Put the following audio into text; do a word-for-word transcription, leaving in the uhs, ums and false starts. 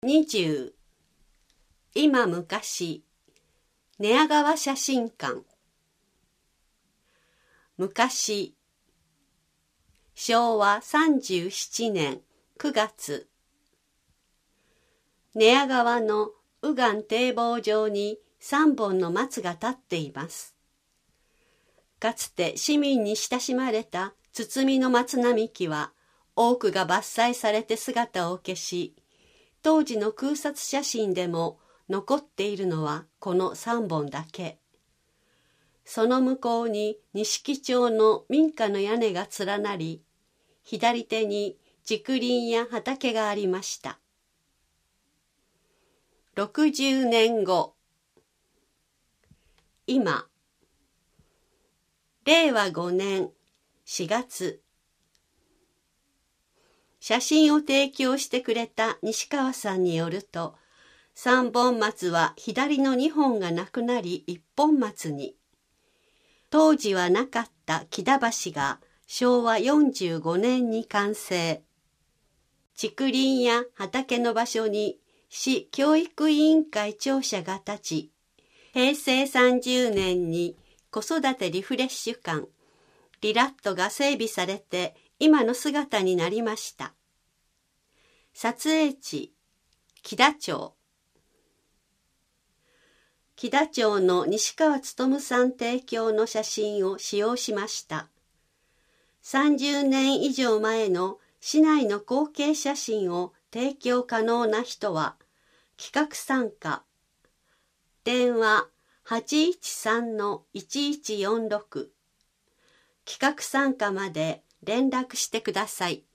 にじゅう今昔寝屋川写真館。昔しょうわさんじゅうななねんくがつ、寝屋川の右岸堤防上にさんぼんの松が立っています。かつて市民に親しまれた堤の松並木は多くが伐採されて姿を消し、当時の空撮写真でも残っているのはこのさんぼんだけ。その向こうに錦町の民家の屋根が連なり、左手に竹林や畑がありました。ろくじゅうねんご、今れいわごねんしがつ、写真を提供してくれた西川さんによると、三本松は左のにほんがなくなり一本松に。当時はなかった木田橋がしょうわよんじゅうごねんに完成。竹林や畑の場所に市教育委員会庁舎が立ち、へいせいさんじゅうねんに子育てリフレッシュ館、リラットが整備されて今の姿になりました。撮影地、木田町。木田町の西川勉さん提供の写真を使用しました。さんじゅうねん以上前の市内の光景写真を提供可能な人は、企画参加。電話 はちいちさんのいちいちよんろく。企画参加まで連絡してください。